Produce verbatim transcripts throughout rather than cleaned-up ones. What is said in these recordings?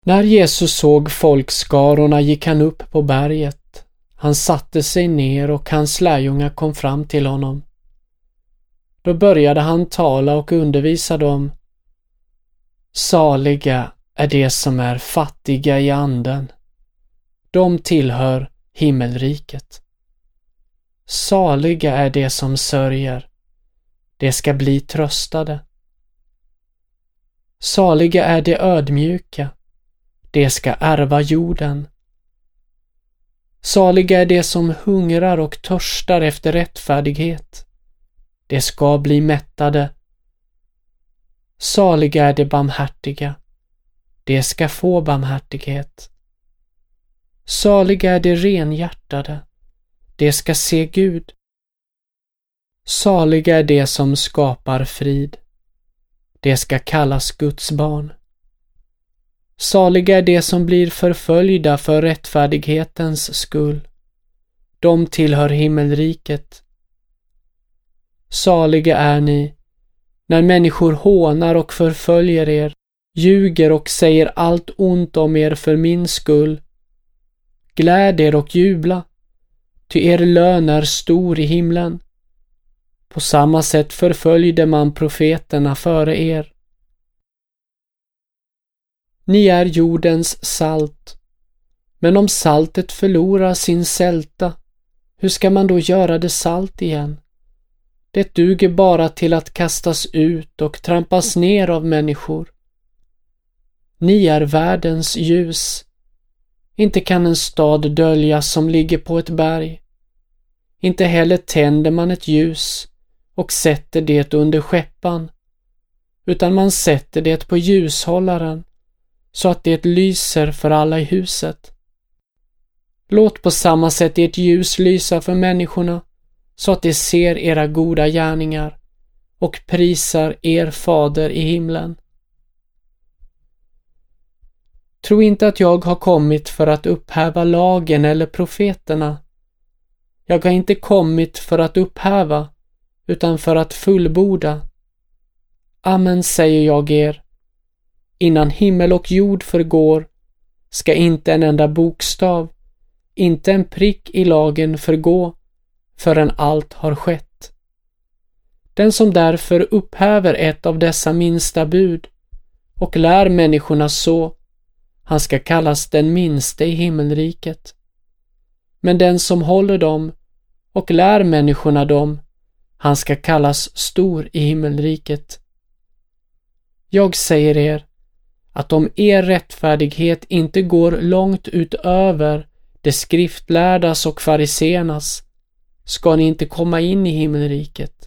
När Jesus såg folkskarorna gick han upp på berget. Han satte sig ner och hans lärjungar kom fram till honom. Då började han tala och undervisa dem. Saliga är de som är fattiga i anden. De tillhör himmelriket. Saliga är de som sörjer. De ska bli tröstade. Saliga är de ödmjuka. De ska ärva jorden. Saliga är de som hungrar och törstar efter rättfärdighet. De ska bli mättade. Saliga är de barmhärtiga. De ska få barmhärtighet. Saliga är de renhjärtade. De ska se Gud. Saliga är de som skapar frid. De ska kallas Guds barn. Saliga är de som blir förföljda för rättfärdighetens skull. De tillhör himmelriket. Saliga är ni, när människor hånar och förföljer er, ljuger och säger allt ont om er för min skull. Gläd er och jubla, ty er lön är stor i himlen. På samma sätt förföljde man profeterna före er. Ni är jordens salt, men om saltet förlorar sin sälta, hur ska man då göra det salt igen? Det duger bara till att kastas ut och trampas ner av människor. Ni är världens ljus. Inte kan en stad döljas som ligger på ett berg. Inte heller tänder man ett ljus och sätter det under skäppan, utan man sätter det på ljushållaren så att det lyser för alla i huset. Låt på samma sätt ert ljus lysa för människorna, så att de ser era goda gärningar och prisar er fader i himlen. Tro inte att jag har kommit för att upphäva lagen eller profeterna. Jag har inte kommit för att upphäva, utan för att fullborda. Amen, säger jag er. Innan himmel och jord förgår ska inte en enda bokstav, inte en prick i lagen förgå, förrän allt har skett. Den som därför upphäver ett av dessa minsta bud och lär människorna så, han ska kallas den minste i himmelriket. Men den som håller dem och lär människorna dem, han ska kallas stor i himmelriket. Jag säger er att om er rättfärdighet inte går långt utöver det skriftlärdas och fariseernas, ska ni inte komma in i himmelriket.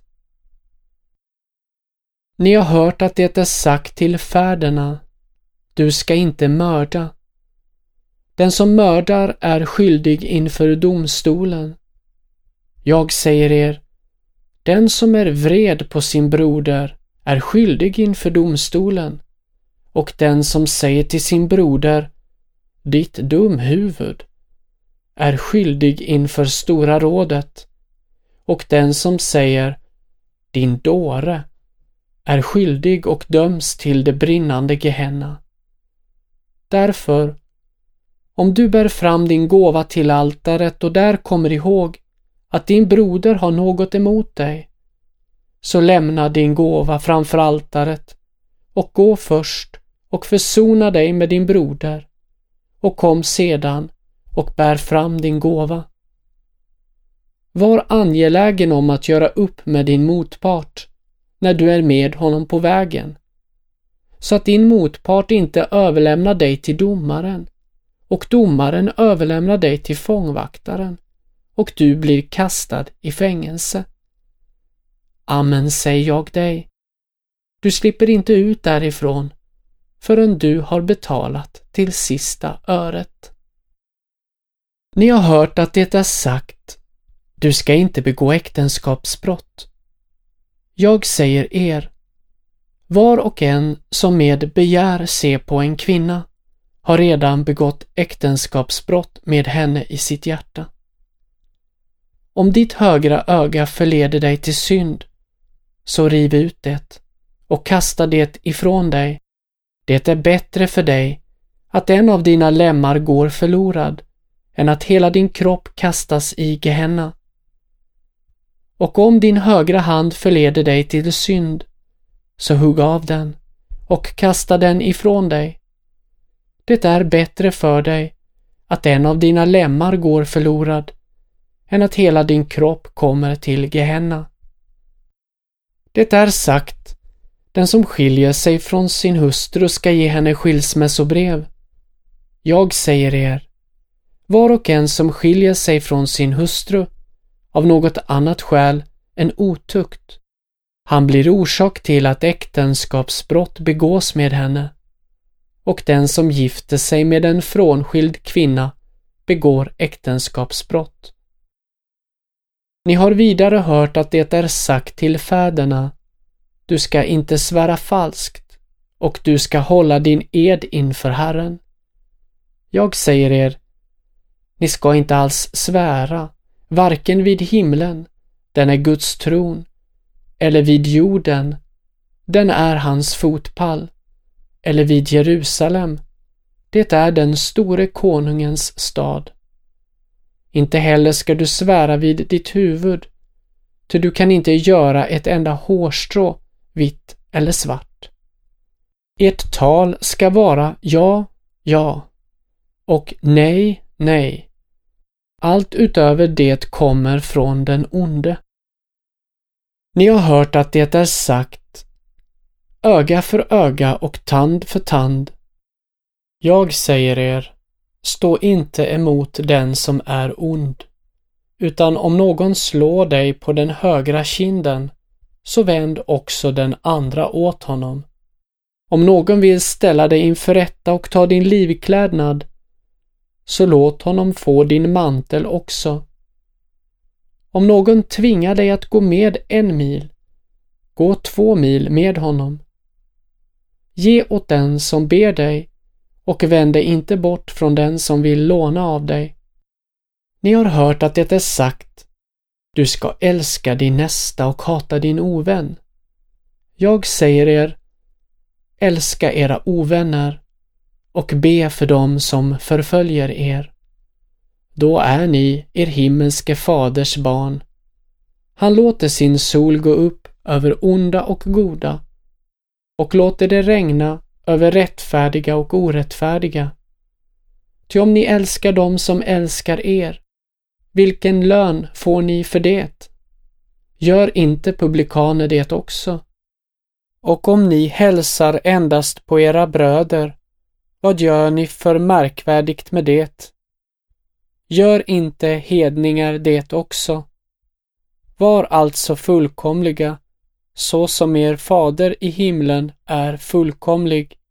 Ni har hört att det är sagt till fäderna, du ska inte mörda. Den som mördar är skyldig inför domstolen. Jag säger er, den som är vred på sin broder är skyldig inför domstolen, och den som säger till sin broder, ditt dumhuvud, är skyldig inför stora rådet, och den som säger, din dåre, är skyldig och döms till det brinnande Gehenna. Därför, om du bär fram din gåva till altaret och där kommer ihåg att din broder har något emot dig, så lämna din gåva framför altaret och gå först och försona dig med din broder, och kom sedan och bär fram din gåva. Var angelägen om att göra upp med din motpart när du är med honom på vägen, så att din motpart inte överlämnar dig till domaren och domaren överlämnar dig till fångvaktaren och du blir kastad i fängelse. Amen, säger jag dig. Du slipper inte ut därifrån förrän du har betalat till sista öret. Ni har hört att det är sagt, du ska inte begå äktenskapsbrott. Jag säger er, var och en som med begär ser på en kvinna har redan begått äktenskapsbrott med henne i sitt hjärta. Om ditt högra öga förleder dig till synd, så riv ut det och kasta det ifrån dig. Det är bättre för dig att en av dina lemmar går förlorad än att hela din kropp kastas i Gehenna. Och om din högra hand förleder dig till synd, så hugg av den och kasta den ifrån dig. Det är bättre för dig att en av dina lemmar går förlorad än att hela din kropp kommer till Gehenna. Det är sagt, den som skiljer sig från sin hustru ska ge henne skilsmässobrev. Jag säger er, var och en som skiljer sig från sin hustru av något annat skäl än otukt, han blir orsak till att äktenskapsbrott begås med henne, och den som gifter sig med en frånskild kvinna begår äktenskapsbrott. Ni har vidare hört att det är sagt till fäderna, du ska inte svära falskt, och du ska hålla din ed inför Herren. Jag säger er, ni ska inte alls svära, varken vid himlen, den är Guds tron, eller vid jorden, den är hans fotpall, eller vid Jerusalem, det är den store konungens stad. Inte heller ska du svära vid ditt huvud, ty du kan inte göra ett enda hårstrå vitt eller svart. Ert tal ska vara ja, ja, och nej, nej. Allt utöver det kommer från den onde. Ni har hört att det är sagt, öga för öga och tand för tand. Jag säger er, stå inte emot den som är ond, utan om någon slår dig på den högra kinden, så vänd också den andra åt honom. Om någon vill ställa dig inför rätta och ta din livklädnad, så låt honom få din mantel också. Om någon tvingar dig att gå med en mil, gå två mil med honom. Ge åt den som ber dig och vänd dig inte bort från den som vill låna av dig. Ni har hört att det är sagt, du ska älska din nästa och hata din ovän. Jag säger er, älska era ovänner och be för dem som förföljer er. Då är ni er himmelske faders barn. Han låter sin sol gå upp över onda och goda och låter det regna över rättfärdiga och orättfärdiga. Ty om ni älskar dem som älskar er, vilken lön får ni för det? Gör inte publikaner det också? Och om ni hälsar endast på era bröder, vad gör ni för märkvärdigt med det? Gör inte hedningar det också? Var alltså fullkomliga, så som er fader i himlen är fullkomlig.